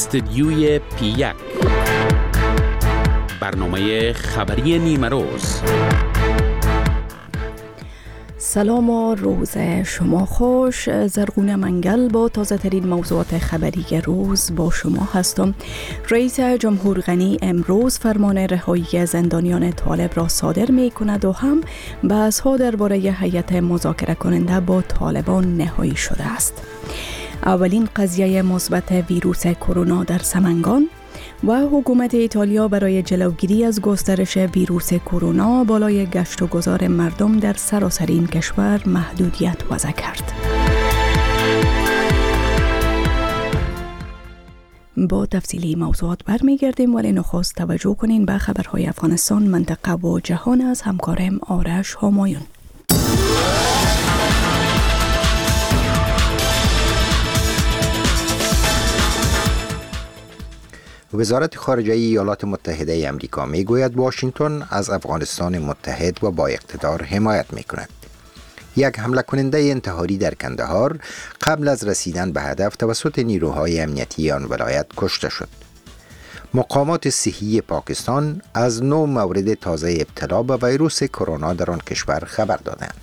استدیوی پی1 برنامه خبری نیمه روز. سلام و روز شما خوش. زرغون منگل با تازه ترین موضوعات خبری روز با شما هستم. رئیس جمهور غنی امروز فرمان رهایی زندانیان طالب را صادر می کند و هم بحث‌ها درباره هیئت مذاکره کننده با طالبان نهایی شده است. اولین قضیه مثبت ویروس کرونا در سمنگان و حکومت ایتالیا برای جلوگیری از گسترش ویروس کرونا بالای گشت و گذار مردم در سراسر این کشور محدودیت وضع کرد. با تفصیلی موضوعات برمیگردیم، ولی نخست توجه کنین به خبرهای افغانستان، منطقه و جهان از همکارم آرش همایون. وزارت خارجه ایالات متحده آمریکا میگوید واشنگتن از افغانستان متحد و با اقتدار حمایت میکند. یک حمله کننده انتحاری در کندهار قبل از رسیدن به هدف توسط نیروهای امنیتی آن ولایت کشته شد. مقامات صحی پاکستان از 9 مورد تازه ابتلا به ویروس کرونا در آن کشور خبر دادند.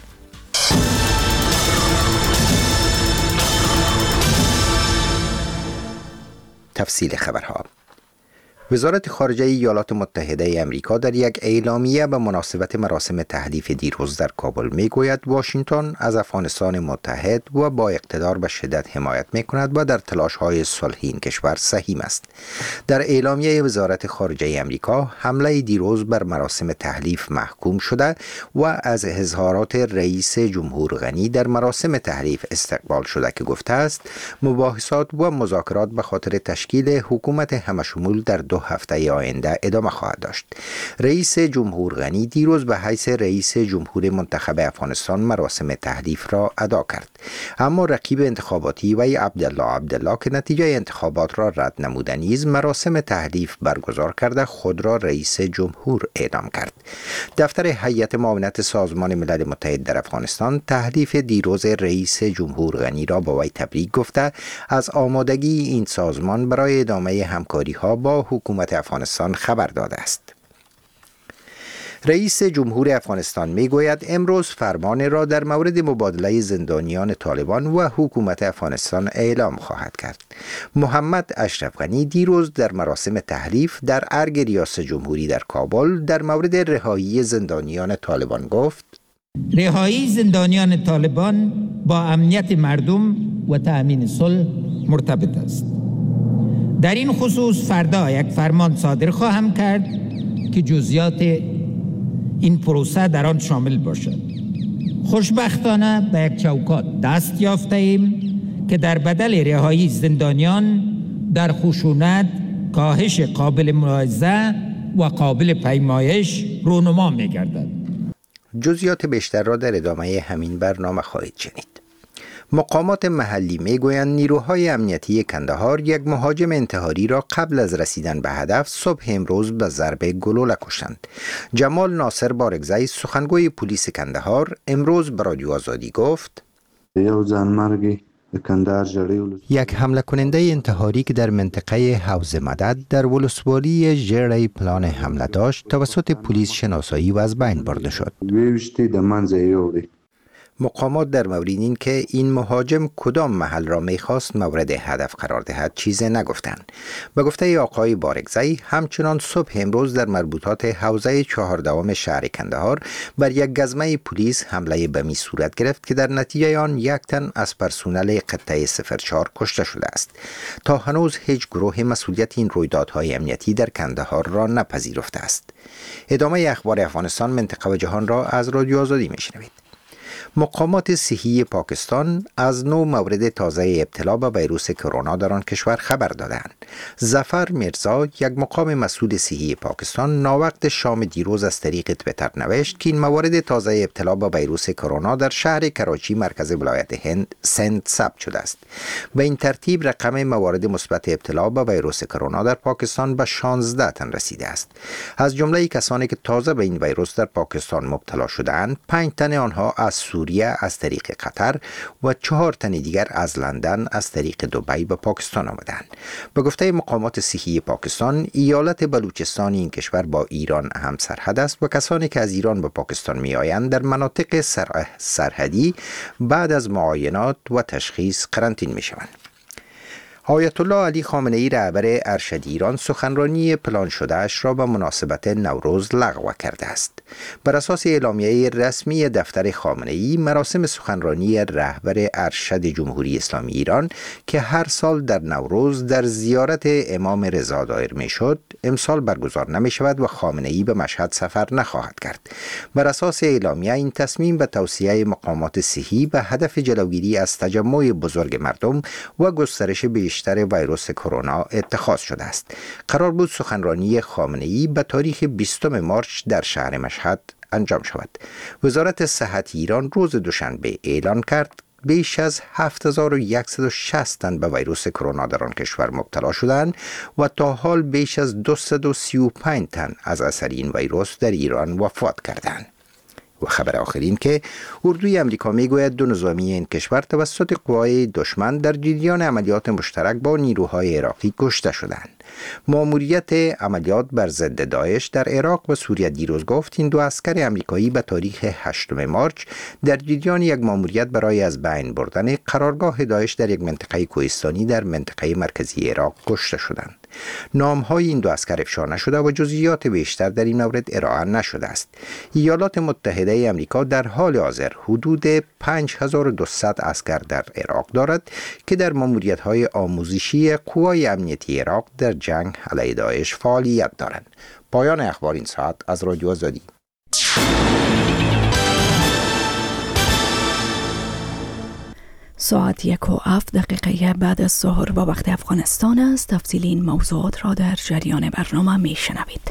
تفصیل خبرها. وزارت خارجه ایالات متحده آمریکا در یک اعلامیه به مناسبت مراسم تحلیف دیروز در کابل میگوید واشنگتن از افغانستان متحد و با اقتدار به شدت حمایت میکند و در تلاش‌های صلحی این کشور سهیم است. در اعلامیه وزارت خارجه آمریکا حمله دیروز بر مراسم تحلیف محکوم شده و از اظهارات رئیس جمهور غنی در مراسم تحلیف استقبال شده که گفته است مباحثات و مذاکرات به خاطر تشکیل حکومت همشمول در 2 هفته آینده ادامه خواهد داشت. رئیس جمهور غنی دیروز به حیث رئیس جمهور منتخب افغانستان مراسم تحلیف را ادا کرد، اما رقیب انتخاباتی وی عبدالله که نتیجه انتخابات را رد نموده نیز مراسم تحلیف برگزار کرده خود را رئیس جمهور اعلام کرد. دفتر هیئت معاونت سازمان ملل متحد در افغانستان تحلیف دیروز رئیس جمهور غنی را با وی تبریک گفته از آمادگی این سازمان برای ادامه همکاری ها با حکومت افغانستان خبر داده است. رئیس جمهور افغانستان میگوید امروز فرمان را در مورد مبادله زندانیان طالبان و حکومت افغانستان اعلام خواهد کرد. محمد اشرف غنی دیروز در مراسم تحلیف در ارگ ریاست جمهوری در کابل در مورد رهایی زندانیان طالبان گفت: رهایی زندانیان طالبان با امنیت مردم و تأمین صلح مرتبط است. در این خصوص فردا یک فرمان صادر خواهم کرد که جزئیات این پروسه در آن شامل باشد. خوشبختانه به یک چوکات دست یافته ایم که در بدل رهایی زندانیان در خشونت کاهش قابل ملاحظه و قابل پیمایش رونما می‌گردد. جزئیات بیشتر را در ادامه همین برنامه خواهید شنید. مقامات محلی میگویند نیروهای امنیتی کندهار یک مهاجم انتحاری را قبل از رسیدن به هدف صبح امروز به ضرب گلوله کشتند. جمال ناصر بارگزی سخنگوی پلیس کندهار امروز به رادیو آزادی گفت: یک حمله کننده انتحاری که در منطقه حوض مدد در ولسوالی ژرهی پلان حمله داشت توسط پلیس شناسایی و از بین برده شد. مقامات در مورد این که این مهاجم کدام محل را می‌خواست مورد هدف قرار دهد چیزی نگفتند. به گفته آقای بارگزی همچنان صبح امروز در مربوطات حوزه 14 شهر کندهار بر یک گزمه پلیس حمله بمی صورت گرفت که در نتیجه آن یک تن از پرسنل قطعه 04 کشته شده است. تا هنوز هیچ گروه مسئولیت این رویدادهای امنیتی در کندهار را نپذیرفته است. ادامه اخبار افغانستان، منطقه و جهان را از رادیو آزادی میشنوید. مقامات صحی پاکستان از 9 مورد تازه ابتلا به ویروس کرونا در آن کشور خبر دادند. ظفر میرزا، یک مقام مسئول صحی پاکستان، ناوقت شام دیروز از طریق تویتر نوشت که این موارد تازه ابتلا به ویروس کرونا در شهر کراچی مرکز ولایت سند ثبت شده است. به این ترتیب رقم موارد مثبت ابتلا به ویروس کرونا در پاکستان به 16 تن رسیده است. از جمله کسانی که تازه به این ویروس در پاکستان مبتلا شده‌اند، 5 تن آنها از سوریه از طریق قطر و 4 تن دیگر از لندن از طریق دبی به پاکستان آمدند. به گفته مقامات صحی پاکستان، ایالت بلوچستان این کشور با ایران هم سرحد است و کسانی که از ایران به پاکستان می آیند در مناطق سرحدی بعد از معاینات و تشخیص قرنطینه می شوند. آیت الله علی خامنه ای رهبر ارشد ایران سخنرانی پلان شده اش را به مناسبت نوروز لغو کرده است. بر اساس اعلامیه رسمی دفتر خامنه ای، مراسم سخنرانی رهبر ارشد جمهوری اسلامی ایران که هر سال در نوروز در زیارت امام رضا دایر می شد، امسال برگزار نمی شود و خامنه ای به مشهد سفر نخواهد کرد. بر اساس اعلامیه، این تصمیم به توصیه مقامات صحی به هدف جلوگیری از تجمع بزرگ مردم و گسترش بیشتر ویروس کرونا اتخاذ شده است. قرار بود سخنرانی خامنه ای به تاریخ 20 مارس در شهر مشهد انجام شود. وزارت صحت ایران روز دوشنبه اعلان کرد بیش از 7160 تن به ویروس کرونا در آن کشور مبتلا شدند و تا حال بیش از 235 تن از اثر این ویروس در ایران وفات کردند. و خبر آخرین که اردوی امریکا میگوید 2 نظامی این کشور توسط قوای دشمن در جریان عملیات مشترک با نیروهای عراقی کشته شدند. ماموریت عملیات بر ضد داعش در عراق و سوریه دیروز گفت این 2 عسکر امریکایی به تاریخ 8 مارس در جریان یک ماموریت برای از بین بردن قرارگاه داعش در یک منطقه کوهستانی در منطقه مرکزی عراق کشته شدند. نام‌های این 2 عسکر افشا نشده و جزئیات بیشتر در این مورد ارائه نشده است. ایالات متحده آمریکا در حال حاضر حدود 5200 عسکر در عراق دارد که در ماموریت‌های آموزشی قوای امنیتی عراق در جنگ علیه داعش فعالیت دارند. پایان اخبار این ساعت از رادیو آزادی. ساعت 1:07 بعد از ظهر با وقت افغانستان است. تفصیل این موضوعات را در جریان برنامه می شنوید.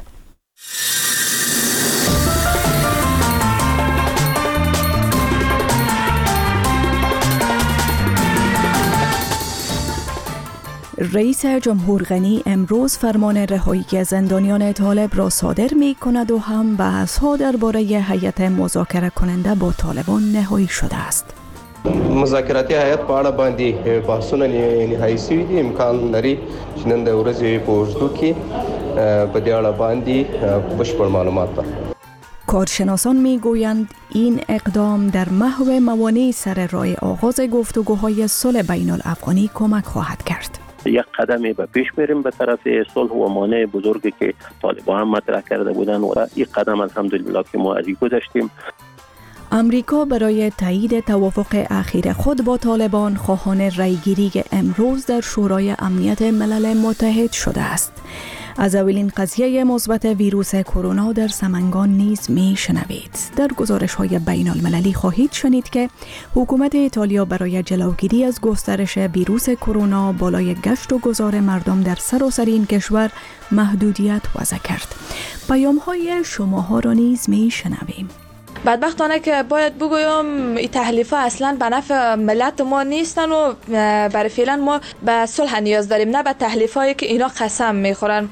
رئیس جمهور غنی امروز فرمان رهایی زندانیان طالب را صادر می کند و هم بحث‌ها درباره هیئت مذاکره کننده با طالبان نهایی شده است. مذاکراتی هیئت په اړه باندې بحثونه نهایی شوي دي. امکان لري چې نن د ورځې په اوږدو کې په دې اړه باندې بشپړ معلومات ورکړي. کارشناسان میگویند این اقدام در محو موانع سر راه آغاز گفتگوهای صلح بین الافغانی کمک خواهد کرد. یک قدمی به پیش میریم به طرف صلح و مانع بزرگی که طالبان هم مطرح کرده بودند و این قدم الحمدلله که ما از این گذشتیم. امریکا برای تایید توافق اخیر خود با طالبان خواهان رایگیری امروز در شورای امنیت ملل متحد شده است. از اولین قضیه مثبت ویروس کرونا در سمنگان نیز می شنوید. در گزارش‌های بین المللی خواهید شنید که حکومت ایتالیا برای جلوگیری از گسترش ویروس کرونا بالای گشت و گذار مردم در سراسر این کشور محدودیت وضع کرد. پیام‌های شماها را نیز می شنویم. بدبختانه که باید بگویم این تحلیف‌ها اصلاً به نفع ملت ما نیستن و برای فعلا ما به صلح نیاز داریم، نه به تحلیف‌هایی که اینا قسم می‌خورن.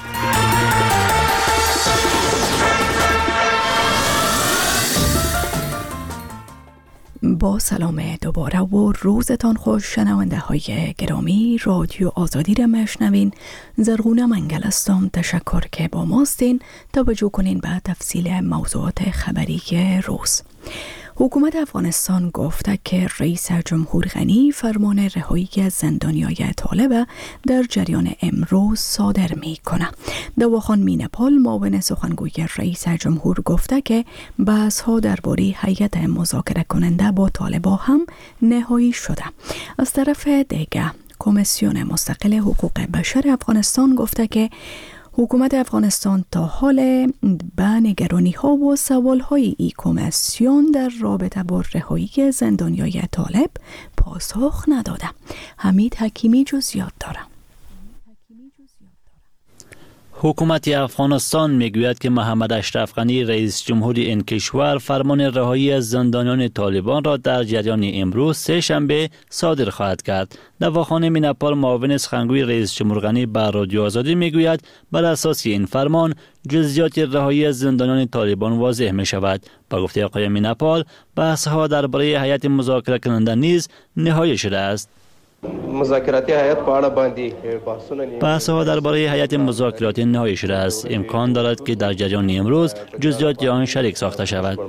با سلام دوباره و روزتان خوش شنونده های گرامی. رادیو آزادی را میشنوین. زرغونه منگل هستم. تشکر که با ماستین. توجه کنین به تفصیل موضوعات خبری روز. حکومت افغانستان گفته که رئیس جمهور غنی فرمان رهایی زندانیان طالب در جریان امروز صادر می کنه. دواخان مینپال معاون سخنگوی رئیس جمهور گفته که بحث ها درباره هیئت مذاکره کننده با طالبان هم نهایی شده. از طرف دیگه کمیسیون مستقل حقوق بشر افغانستان گفته که حکومت افغانستان تا حال به نگرانی ها و سوال های ای کمیسیون در رابطه با رهایی زندانیان طالب پاسخ نداده. حمید حکیمی جزئیات داره. حکومت افغانستان میگوید که محمد اشرف غنی رئیس جمهور این کشور فرمان رهایی از زندانیان طالبان را در جریان امروز سه شنبه صادر خواهد کرد. دواخانه میناپال معاون سخنگوی رئیس جمهور غنی بر رادیو آزادی میگوید بر اساس این فرمان جزئیات رهایی از زندانیان طالبان واضح می شود. با گفته آقای میناپال بحث ها درباره هیئت مذاکره کننده نیز نهایی شده است. مذاکراتی هیئت په اړه باندې بحث ها درباره هیئت مذاکراتی نهایی شده است. امکان دارد که در جریان امروز جزئیات آن شریک ساخته شود.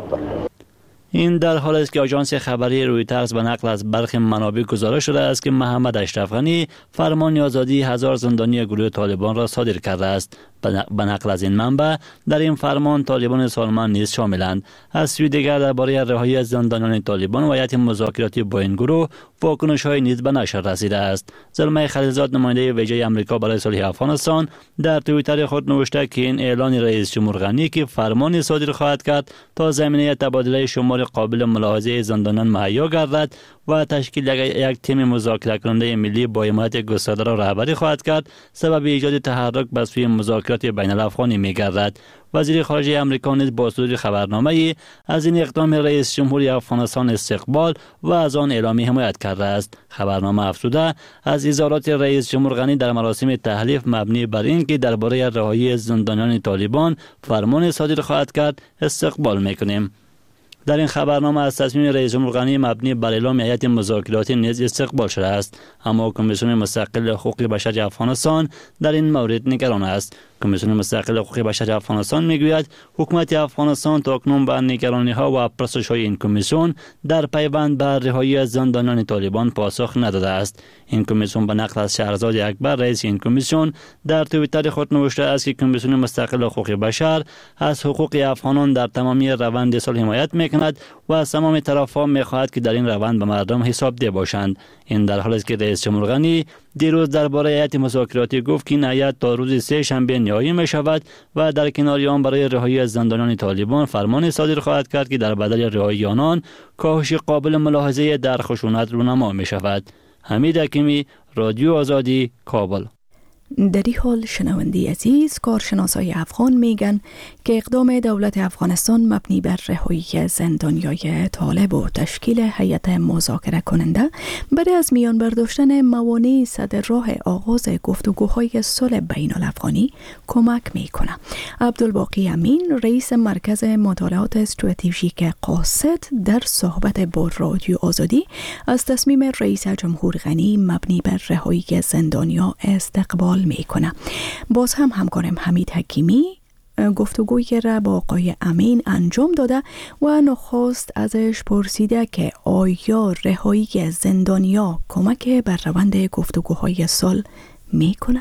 این در حالی است که آژانس خبری رویترز به نقل از برخی منابع گزارش شده است که محمد اشرف غنی فرمان آزادی 1000 زندانی گروه طالبان را صادر کرده است. به نقل از این منبع در این فرمان طالبان سالمند نیز شاملند. از سوی دیگر درباره رهایی از زندانیان طالبان و هیئت مذاکراتی با این گروه واکنش‌های نیز به نشر رسیده است. زلمه خلیلزاد نماینده ویژه آمریکا برای صلح افغانستان در توییتر خود نوشته که این اعلان رئیس جمهور غنی که فرمانی صادر خواهد کرد تا زمینه تبادله شمار قابل ملاحظه زندانیان مهیا گردد و تشکیل یک تیم مذاکره کننده ملی با حمایت گسترده را رهبری خواهد کرد سبب ایجاد تحرک به سوی مذاکرات بین الافغانی می‌گردد. وزیر خارجه آمریکا نیز با صدور خبرنامه‌ای از این اقدام رئیس جمهور افغانستان استقبال و از آن اعلامی حمایت کرده است. خبرنامه افزوده از اظهارات رئیس جمهور غنی در مراسم تحلیف مبنی بر اینکه درباره رهایی زندانیان طالبان فرمان صادر خواهد کرد استقبال می‌کنیم. در این خبرنامه از تصمیم رئیس جمهور غنی مبنی بر اعلام هیئت مذاکراتی نیز استقبال شده است، اما کمیسیون مستقل حقوق بشر افغانستان در این مورد نگران است. کمیسیون مستقل حقوق بشر افغانستان میگوید حکومت افغانستان تاکنون به نگرانی‌ها و پرسش‌های این کمیسیون در پیوند به رهایی از زندانیان طالبان پاسخ نداده است. این کمیسیون به نقل از شهرزاد اکبر رئیس این کمیسیون در توییتر خود نوشته است که کمیسیون مستقل حقوق بشر از حقوق افغانان در تمامی روند صلح حمایت میکند و از تمام طرف‌ها می‌خواهد که در این روند به مردم حسابدهی باشند. این در حالی است که رئیس جمهور غنی دیروز درباره هیئت مذاکراتی گفت که این هیئت تا روز سه شنبه نهایی می شود و در کنار آن برای رهایی از زندانیان طالبان فرمان صادر خواهد کرد که در بدل رهایی آنان کاهش قابل ملاحظه در خشونت رونما می شود. حمید حکیمی، رادیو آزادی، کابل. در این حال شنوندی عزیز، کارشناسای افغان میگن که اقدام دولت افغانستان مبنی بر رهایی زندانیای طالب و تشکیل هیئت مذاکره کننده برای از میان برداشتن موانع صدر راه آغاز گفتگوهای صلح بین الافغانی کمک میکنه. عبدالباقی امین رئیس مرکز مطالعات استراتژیک قاصد در صحبت با رادیو آزادی از تصمیم رئیس جمهور غنی مبنی بر رهایی زندانیا استقبال میکنه. باز هم همکارم حمید حکیمی گفتگویی را با آقای امین انجام داده و نخست ازش پرسیده که آیا رهایی زندانیا کمک بر روند گفتگوهای صلح میکنه؟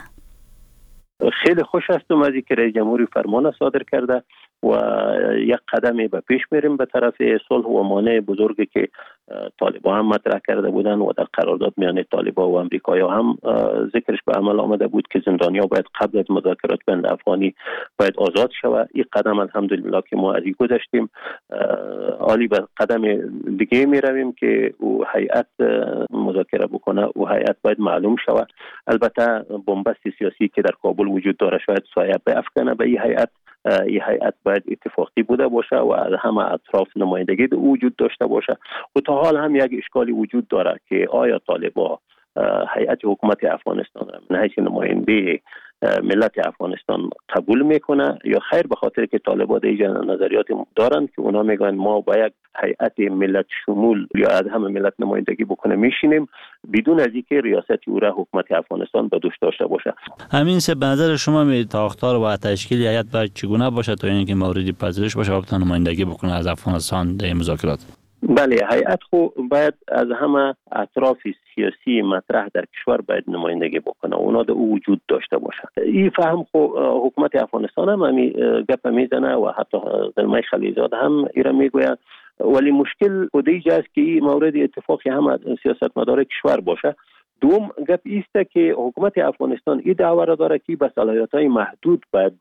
خیلی خوش هستم از اینکه رئیس جمهوری فرمان صادر کرده و یک قدمی به پیش میریم به طرف صلح و مانع بزرگی که طالبان هم مطرح کرده بودن و در قرارداد میان طالبان و امریکایی هم ذکرش به عمل آمده بود که زندانیا باید قبل از مذاکرات بین افغانی باید آزاد شود. این قدم الحمدلله که ما از این گذشتیم. عالی به قدم دیگه میرویم که او هیئت مذاکره بکنه و هیئت باید معلوم شود. البته بنبست سیاسی که در کابل وجود داره شاید سایه بافکنه به این هیئت. این هیئت باید اتفاقی بوده باشه و از همه اطراف نمایندگی وجود داشته باشه و تا حال هم یک اشکالی وجود داره که آیا طالبان هیئت حکومت افغانستان را من حیث نماینده ملت افغانستان قبول میکنه یا خیر، به خاطر که طالبان دیگه نظریات دارن که اونا میگن ما با یک هیئت ملت شمول یا از همه ملت نمایندگی بکنه میشینیم بدون از اینکه ریاست او را حکومت افغانستان به دوش داشته باشه. همین سه به نظر شما می تاختار و تشکیل هیئت باید چگونه باشه تا اینکه موردی پذیرش باشه و بتونه نمایندگی بکنه از افغانستان در مذاکرات؟ بله، هیئت خو باید از همه اطراف سیاسی مطرح در کشور باید نمایندگی بکنه، اونا در او وجود داشته باشه. این فهم خو حکومت افغانستان هم همین گپ میزنه و حتی زلمه خلیلزاد هم ایرا میگوید، ولی مشکل دیگه است که این مورد اتفاقی هم سیاستمدار کشور باشه. دوم گپ ایسته که حکومت افغانستان این دعوا را داره که به صلاحیت‌های محدود باید بروه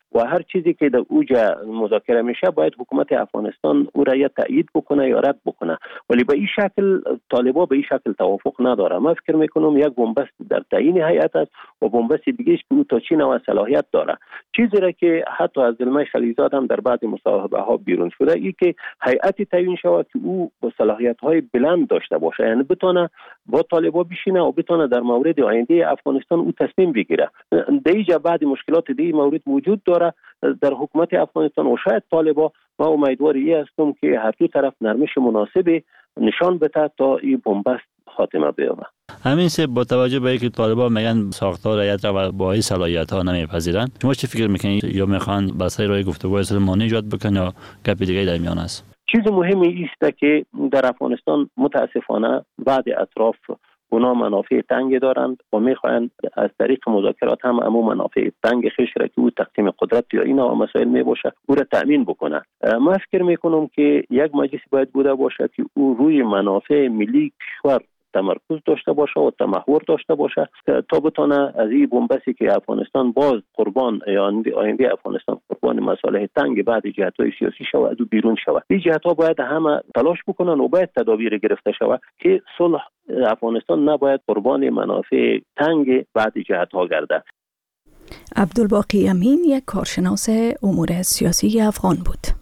و هر چیزی که در اوجا مذاکره میشه باید حکومت افغانستان او را یا تایید بکنه یا رد بکنه. ولی به این شکل طالبان به این شکل توافق نداره. من فکر میکنم یک بنبست در تعیین هیئت است و بنبست دیگه است که او تا چی نوع صلاحیت داره. چیزی را که حتی از زلمه خلیزاد هم در بعض مصاحبه ها بیرون شده ای که هیئتی تعیین شود که او با صلاحیت های بلند داشته باشه، یعنی بتونه با طالبان بشینه و بتونه در مورد آینده افغانستان او تصمیم بگیره. در اینجا بعضی مشکلات دیگه مورد وجود داره در حکومت افغانستان و شاید طالبان. ما امیدواری هستم که هر دو طرف نرمش مناسبی نشان بده تا این بنبست خاتمه بیابه. همین سه با توجه به اینکه طالبان میگن ساختار هیئت را با این صلاحیت ها نمیپذیرند، شما چه فکر میکنید؟ یا میخوان بر سر راه گفتگو سلمانی ایجاد بکنن یا گپ دیگه در میان است؟ چیز مهمی است که در افغانستان متاسفانه بعض اطراف اونا منافع تنگ دارند و میخواهند از طریق مذاکرات هم امو منافع تنگ خیش را که او تقسیم قدرت یا اینا و مسائل میباشه او را تأمین بکنه. من فکر میکنم که یک مجلس باید بوده باشه که او روی منافع ملی کشور تمرکز داشته باشه و تمحور داشته باشه تا بتونه از این بنبستی که افغانستان باز قربان یا آینده افغانستان قربان مصالح تنگ بعد جهت‌های سیاسی شود و بیرون شود. این جهت‌ها باید همه تلاش بکنن و باید تدابیر گرفته شود که صلح افغانستان نباید قربان منافع تنگ بعد جهت‌ها گرده. عبدالباقی امین یک کارشناس امور سیاسی افغان بود.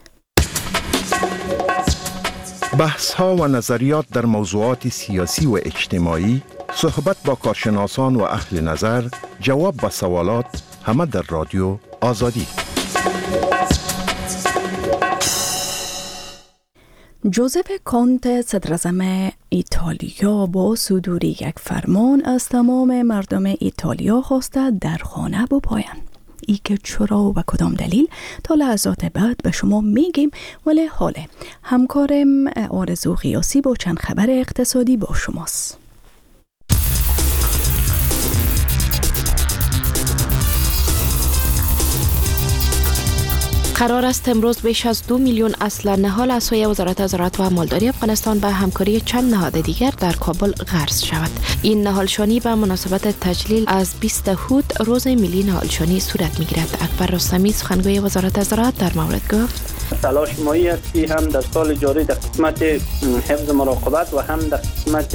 بحث ها و نظریات در موضوعات سیاسی و اجتماعی، صحبت با کارشناسان و اهل نظر، جواب به سوالات، همه در رادیو آزادی. جوزف کونته صدراعظم ایتالیا با صدور یک فرمان از تمام مردم ایتالیا خواسته در خانه بپایند. ای که چرا و کدام دلیل تا لحظات بعد به شما میگیم، ولی حاله همکارم آرزو قیاسی با چند خبر اقتصادی با شماست. قرار است امروز بیش از 2 میلیون اصل نهال از سوی وزارت زراعت و مالداری افغانستان به همکاری چند نهاد دیگر در کابل غرس شود. این نهالشانی به مناسبت تجلیل از 20 هود روز ملی نهالشانی صورت می‌گیرد. اکبر رستمی سخنگوی وزارت زراعت در مورد گفت: تلاش مایی است که هم در سال جاری در قسمت حفظ مراقبت و هم در قسمت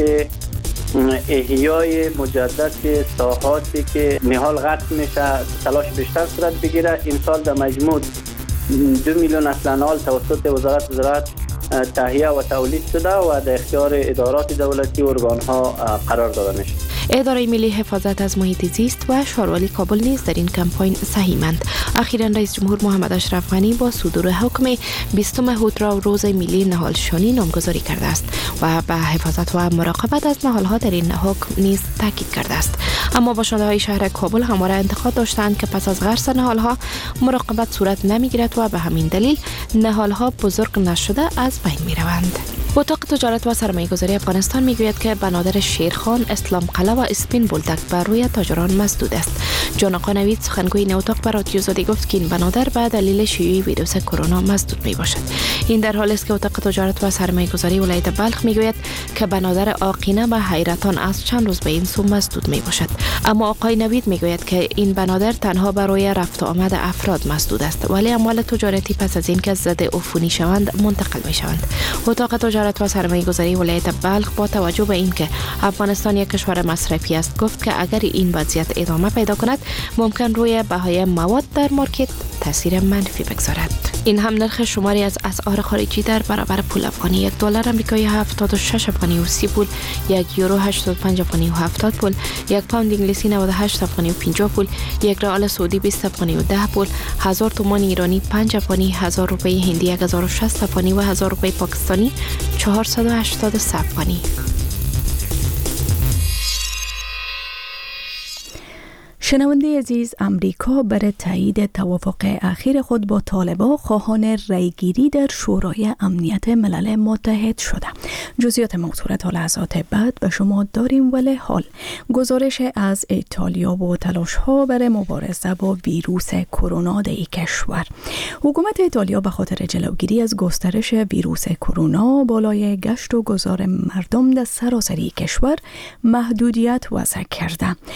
احیای مجدد ساحاتی که نهال قطع میشه تلاش بیشتر صورت بگیره. این سال در مجموع 2 میلیون اصل نهال توسط وزارت زراعت تهیه و تولید شده و در اختیار ادارات دولتی و ارگان‌ها قرار داده میشه. اداره ملی حفاظت از محیط زیست و شاروالی کابل نیز در این کمپاین سهیمند. اخیراً رئیس جمهور محمد اشرف غنی با صدور حکم 20 هود را روز ملی نهالشانی نامگذاری کرده است و به حفاظت و مراقبت از نهال‌ها در این حکم نیز تاکید کرده است. اما باشنده‌های شهر کابل همواره انتقاد داشتند که پس از غرس نهال‌ها مراقبت صورت نمی‌گیرد و به همین دلیل نهال‌ها بزرگ نشده از بین می‌روند. اتاق تجارت و سرمایه‌گذاری افغانستان میگوید که بنادر شیرخان، اسلام قلعه و اسپین بولدک بر روی تاجران مسدود است. جان آقا نوید سخنگوی این اتاق به رادیو آزادی گفت که این بنادر به دلیل شیوع ویروس کرونا مسدود می باشد. این در حالی است که اتاق تجارت و سرمایه‌گذاری ولایت بلخ میگوید که بنادر آقینه و حیرتان از چند روز به این سو مسدود می باشد. اما آقای نوید میگوید که این بنادر تنها برای رفت و آمد افراد مسدود است، ولی اموال تجارتی پس از اینکه زده عفونی شوند منتقل می شوند. اتاق تجارت و سرمایه‌گذاری ولایت بلخ با توجه به اینکه افغانستان یک کشور مصرفی است گفت که اگر این وضعیت ادامه پیدا کند ممکن روی بهای مواد در مارکت تاثیر منفی بگذارد. این هم نرخ شماری از اسعار خارجی در برابر پول افغانی: 1 دلار آمریکایی 76 افغانی و 30 پول، 1 یورو 85 افغانی و 70 پول، 1 پوند انگلیسی 98 افغانی و 50 پول، 1 ریال سعودی 20 افغانی و 10 پول، 1000 تومان ایرانی 5 افغانی، 1000 روپیه هندی 1060 افغانی و 1000 روپیه پاکستانی 483 افغانی. شنونده عزیز، امریکا برای تایید توافق اخیر خود با طالبان خواهان رأیگیری در شورای امنیت ملل متحد شده. جزئیات موضوع تا لحظات بعد به شما داریم، ولی حال گزارش از ایتالیا و تلاش‌ها برای مبارزه با ویروس کرونا در کشور. حکومت ایتالیا به خاطر جلوگیری از گسترش ویروس کرونا بالای گشت و گذار مردم در سراسری کشور محدودیت وضع کرده.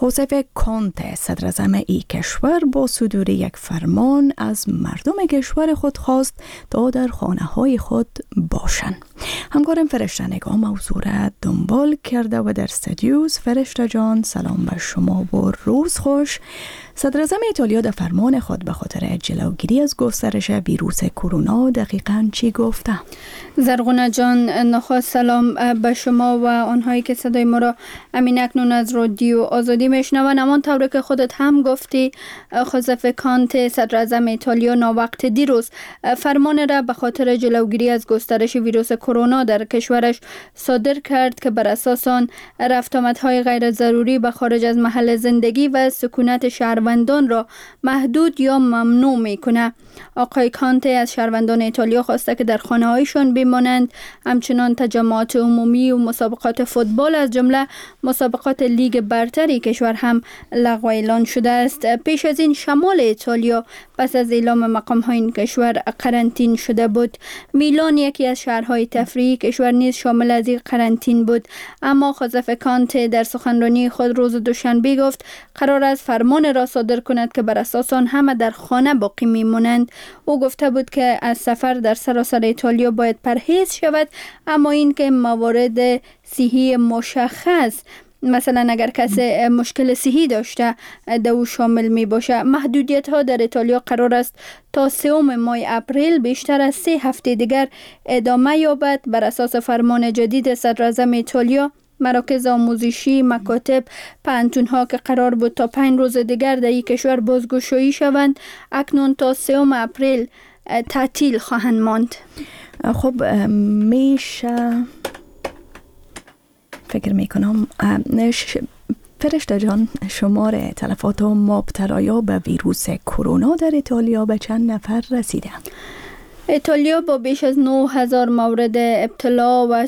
خوزف کانته صدراعظم ای کشور با صدور یک فرمان از مردم کشور خود خواست تا در خانه های خود باشند. همکارم فرشته نگاه موضوع را دنبال کرده و در استودیوز. فرشته جان سلام بر شما و روز خوش. صدراعظم ایتالیا در فرمان خود به خاطر جلوگیری از گسترش ویروس کرونا دقیقاً چی گفته؟ زرغونه جان نخواست سلام به شما و آنهایی که صدای ما را امین اکنون از رادیو آزادی میشنوند. همان طور که خودت هم گفتی، خوزف کانته صدراعظم ایتالیا ناوقت دیروز فرمان را به خاطر جلوگیری از گسترش ویروس کرونا در کشورش صادر کرد که بر اساس آن رفت آمدهای غیر ضروری به خارج از محل زندگی و سکونت شهروندان را محدود یا ممنوع میکنه. آقای کانته از شهروندان ایتالیا خواسته که در خانه هایشان بمانند. همچنان تجمعات عمومی و مسابقات فوتبال از جمله مسابقات لیگ برتری کشور هم لغو اعلان شده است. پیش از این شمال ایتالیا پس از اعلام مقام های این کشور قرنطین شده بود. میلان یکی از شهرهای تفریحی کشور نیز شامل از این قرنطین بود. اما خوزف کانته در سخنرانی خود روز دوشنبه گفت قرار است فرمان را صادر کند که بر اساس آن همه در خانه باقی میمانند. او گفته بود که از سفر در سراسر ایتالیا باید پرهیز شود، اما این که موارد صحی مشخص، مثلا اگر کسی مشکل صحی داشته او شامل می باشه. محدودیت ها در ایتالیا قرار است تا 3 ماه اپریل بیشتر از 3 هفته دیگر ادامه یابد. بر اساس فرمان جدید صدراعظم ایتالیا، مراکز آموزشی، مکاتب، پانتون‌ها که قرار بود تا 5 روز دیگر در این کشور بازگشایی شوند، اکنون تا 3 اپریل تعطیل خواهند ماند. خب میشه فکر میکنم فرشته جان شمار تلفات و مبتلایا به ویروس کرونا در ایتالیا به چند نفر رسیده؟ ایتالیا با بیش از 9,000 مورد ابتلا و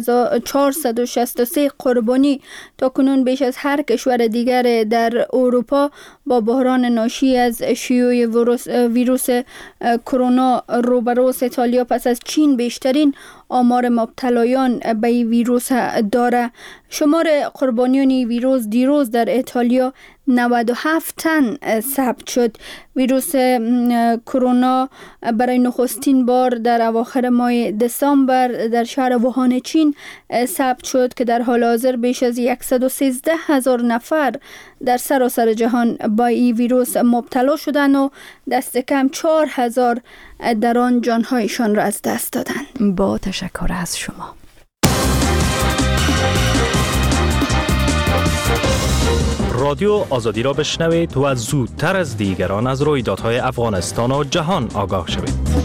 463 قربانی تا کنون بیش از هر کشور دیگر در اروپا با بحران ناشی از شیوع ویروس کرونا روبروست. ایتالیا پس از چین بیشترین آمار مبتلایان به این ویروس داره. شمار قربانیان ویروس دیروز در ایتالیا 97 تن ثبت شد. ویروس کرونا برای نخستین بار در اواخر ماه دسامبر در شهر ووهان چین ثبت شد که در حال حاضر بیش از 113,000 نفر در سراسر جهان با این ویروس مبتلا شدند و دست کم 4,000 در آن جانهایشان را از دست دادند. با تشکر از شما. رادیو آزادی را بشنوید و زودتر از دیگران از رویدادهای افغانستان و جهان آگاه شوید.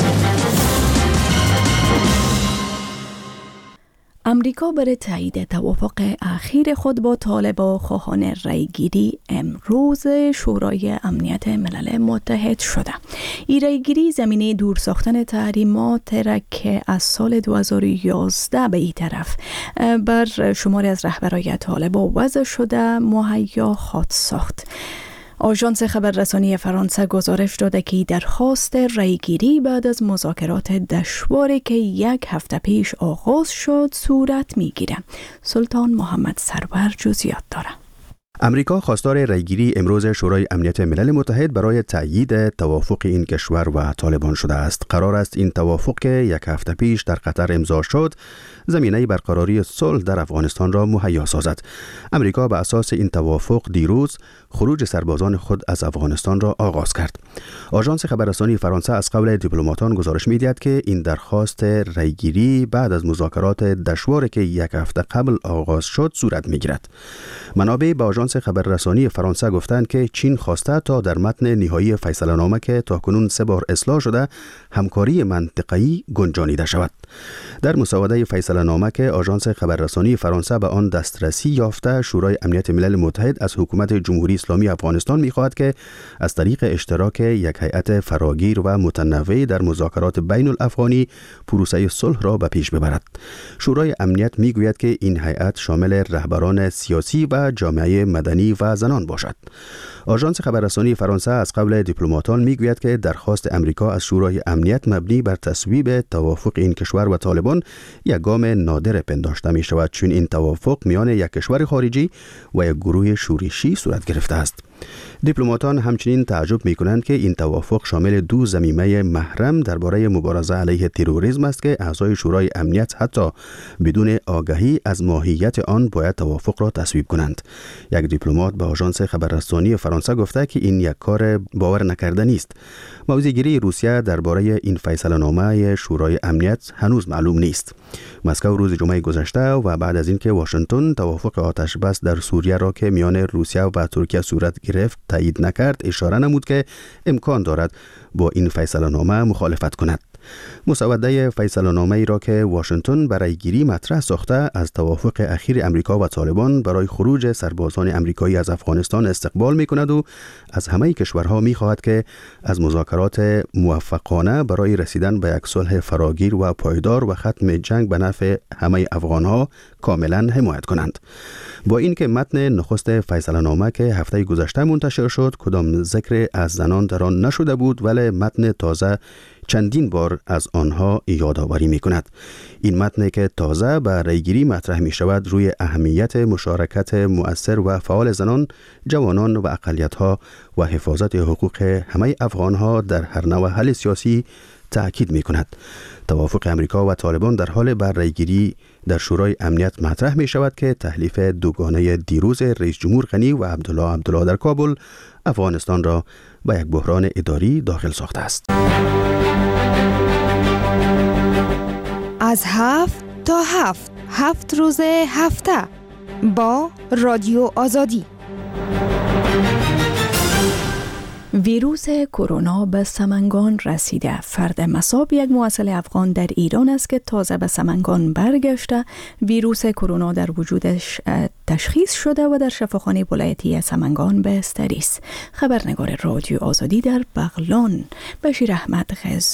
امریکا برای تایید توافق اخیر خود با طالبان خواهان رایگیری امروز شورای امنیت ملل متحد شده. این رایگیری زمینه دور ساختن تحریمات را که از سال 2011 به این طرف بر شماری از رهبرای طالبان وضع شده مهیا خواهد ساخت. آژانس خبررسانی فرانسه گزارش داده که درخواست رایگیری بعد از مذاکرات دشواری که 1 هفته پیش آغاز شد صورت میگیره. سلطان محمد سرور جزئیات داره. امریکا خواستار رایگیری امروز شورای امنیت ملل متحد برای تأیید توافق این کشور و طالبان شده است. قرار است این توافق که 1 هفته پیش در قطر امضا شد زمینه برقراری صلح در افغانستان را مهیا سازد. امریکا به اساس این توافق دیروز خروج سربازان خود از افغانستان را آغاز کرد. آژانس خبررسانی فرانسه از قول دیپلماتان گزارش می‌دهد که این درخواست رایگیری بعد از مذاکرات دشواری که 1 هفته قبل آغاز شد صورت می‌گیرد. منابع به آژانس خبررسانی فرانسه گفتند که چین خواسته تا در متن نهایی فیصله‌نامه که تاکنون 3 بار اصلاح شده همکاری منطقه‌ای گنجانیده شود. در مسوده فیصله‌نامه که آژانس خبررسانی فرانسه به آن دسترسی یافته، شورای امنیت ملل متحد از حکومت جمهوری اسلامی افغانستان می‌خواهد که از طریق اشتراک یک هیئت فراگیر و متنوع در مذاکرات بین الافغانی پروسه صلح را به پیش ببرد. شورای امنیت می‌گوید که این هیئت شامل رهبران سیاسی و جامعه مدنی و زنان باشد. آژانس خبررسانی فرانسه از قول دیپلماتان میگوید که درخواست امریکا از شورای امنیت مبنی بر تصویب توافق این کشور و طالبان یک گام نادر پنداشته می شود، چون این توافق میان یک کشور خارجی و یک گروه شورشی صورت گرفته است. دیپلماتان همچنین تعجب می کنند که این توافق شامل دو ضمیمه محرم درباره مبارزه علیه تروریسم است که اعضای شورای امنیت حتی بدون آگاهی از ماهیت آن باید توافق را تصویب کنند. یک دیپلمات به آژانس خبررسانی فرانسه گفته که این یک کار باور نکردنی است. موضع‌گیری روسیه درباره این فیصله‌نامه شورای امنیت هنوز معلوم نیست. مسکو روز جمعه گذشته و بعد از اینکه واشنگتن توافق آتش بس در سوریه را که میان روسیه و ترکیه صورت گرفت تایید نکرد، اشاره نمود که امکان دارد با این فیصله‌نامه مخالفت کند. مسوده فیصله‌نامه ای را که واشنگتن برای گیری مطرح ساخته از توافق اخیر امریکا و طالبان برای خروج سربازان امریکایی از افغانستان استقبال می‌کند و از همه کشورها می‌خواهد که از مذاکرات موفقانه برای رسیدن به یک صلح فراگیر و پایدار و ختم جنگ به نفع همه افغان‌ها کاملا حمایت کنند. با اینکه متن نخست فیصله‌نامه که هفته گذشته منتشر شد کدام ذکر از زنان در آن نشده بود، ولی متن تازه چندین بار از آنها یادآوری می‌کند. این متن که تازه به رایگیری مطرح می‌شود روی اهمیت مشارکت مؤثر و فعال زنان، جوانان و اقلیت‌ها و حفاظت حقوق همه افغان‌ها در هر نوع حل سیاسی تأکید می‌کند. توافق امریکا و طالبان در حال بر رایگیری در شورای امنیت مطرح می‌شود که تحلیف دوگانه دیروز رئیس جمهور غنی و عبدالله در کابل افغانستان را به یک بحران اداری داخل ساخته است. از 7 تا 7 روز هفته با رادیو آزادی. ویروس کرونا به سمنگان رسیده. فرد مصاب یک مواصل افغان در ایران است که تازه به سمنگان برگشته. ویروس کرونا در وجودش تشخیص شده و در شفاخانه ولایتی سمنگان به بستری است. خبرنگار رادیو آزادی در بغلان بشیر احمد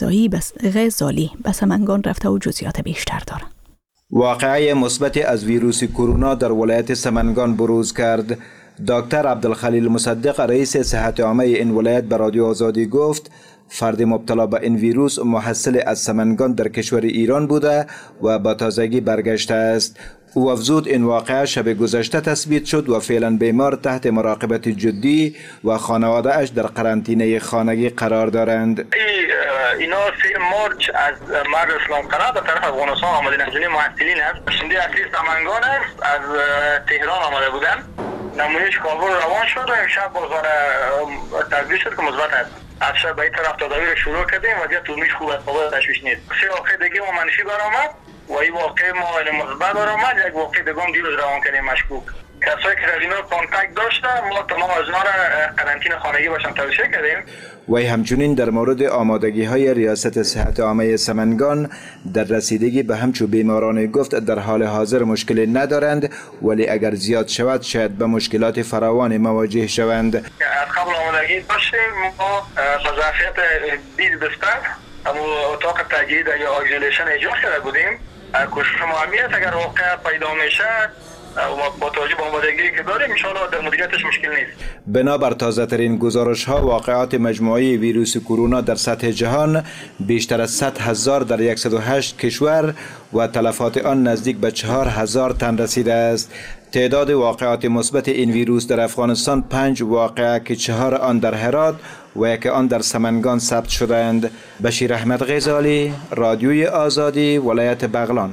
غزالی به سمنگان رفته و جزئیات بیشتر دارد. واقعه مثبت از ویروس کرونا در ولایت سمنگان بروز کرد. دکتر عبدالخلیل مصدق رئیس صحت عامه این ولایت به رادیو آزادی گفت فرد مبتلا به این ویروس محصل از سمنگان در کشور ایران بوده و با تازگی برگشته است. او افزود این واقعه شب گذشته تثبیت شد و فعلا بیمار تحت مراقبت جدی و خانواده اش در قرنطینه خانگی قرار دارند. اینا 3 مارچ از مرز اسلام قرار به طرف افغانستان آمدن. از جمله محصلین است. باشنده اصلی سمنگان است. از تهران آمده بودن. نمونهش کابل روان شد و امشب بازار تبدیل شد که مثبت است. از شب به این طرف تداویر شروع کردیم و وضعیت طولمیش خوب است، قابل تشویش نیست. 3 واقعه دیگه ما منفی برآمد و این واقعه ما مثبت برآمد. یک واقعه دیگه هم دیروز روان کردیم مشکوک. کسایی که از اینا کانتاکت داشتن ما تمام از اینا را قرنطینه خانگی باشن توصیه کردیم. و همچنین در مورد آمادگی های ریاست صحت عامه سمنگان در رسیدگی به همچو بیماران گفت در حال حاضر مشکلی ندارند، ولی اگر زیاد شود شاید به مشکلات فراوان مواجه شوند. از قبل آمادگی داشتیم ما با ظرفیت 20 بستر اما اتاق تجهیز یا اگزیلیشن ایجاد کرده بودیم. کوشش ما همیست اگر واقع پیدا میشه و با توجه به آمادگی که داریم انشاءالله در مدیریتش مشکل نیست. بنابر تازه ترین گزارش ها واقعات مجموعی ویروس کرونا در سطح جهان بیشتر از 100,000 در 108 کشور و تلفات آن نزدیک به 4,000 تن رسیده است. تعداد واقعات مثبت این ویروس در افغانستان 5 واقعه که 4 آن در هرات و 1 آن در سمنگان ثبت شدند. بشیر احمد غزالی، رادیوی آزادی، ولایت بغلان.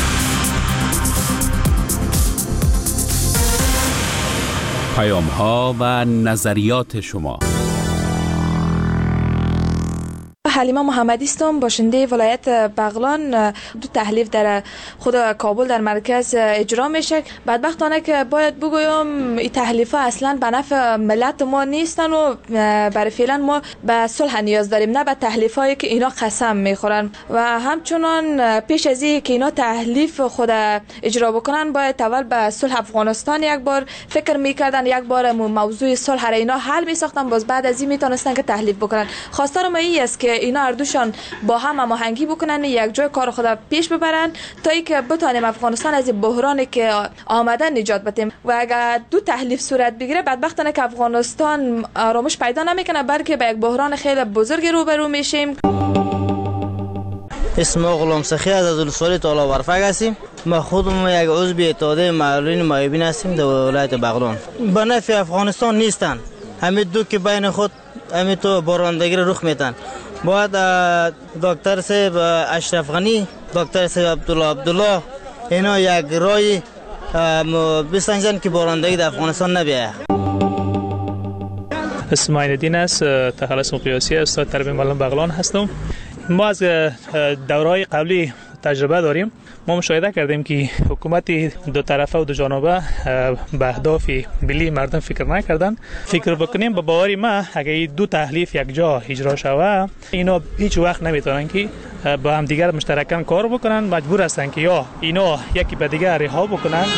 پیام‌ها و نظریات شما. حلیمه محمدی استم، باشنده ولایت بغلان. 2 تحلیف در خود کابل در مرکز اجرا میشه. بدبختانه که باید بگویم این تحلیف‌ها اصلا به نفع ملت ما نیستن و برای فعلا ما به صلح نیاز داریم، نه به تحلیف‌هایی که اینا قسم میخورن. و همچنان پیش از این که اینا تحلیف خود اجرا بکنن باید اول به صلح افغانستان یک بار فکر میکردن، یک بار موضوع صلح را اینا حل میساختن، باز بعد از این میتونستن که تحلیف بکنن. خواستار ما این است که اینا هر دوشان با هم هماهنگی بکنن، یک جای کار خود پیش ببرن تا اینکه بتونیم افغانستان از بحرانی که آمده نجات بدیم. و اگر دو تحلیف صورت بگیره بدبختانه که افغانستان آرامش پیدا نمیکنه، بلکه به یک بحران خیلی بزرگ روبرو میشیم. اسم غلام سخی از ولسوالی تالا ورفک هستیم. ما خودمون یک عضو اتحادیه معلولین معیوبین هستیم در ولایت بغلان. به نفع افغانستان نیستن، همین دو که بین خود همین تو بارندگی رخ میتن. باید دکتر صاحب اشرف غنی، دکتر صاحب عبدالله اینا یک رای بسنجن که بارندگی در افغانستان نبیه. اسم معین است، تخلص قیاسی است، تربیه معلم بغلان هستم. ما از دورهای قبلی تجربه داریم. ما مشاهده کردیم که حکومت دو طرفه و دو جانبه به اهداف ملی مردم فکر نکردن. فکر بکنیم به باوری ما اگه دو تحلیف یک جا اجرا شوه، اینا هیچ وقت نمیتونن که با هم دیگر مشترکاً کار بکنن. مجبور هستن که یا اینا یکی به دیگر رها بکنن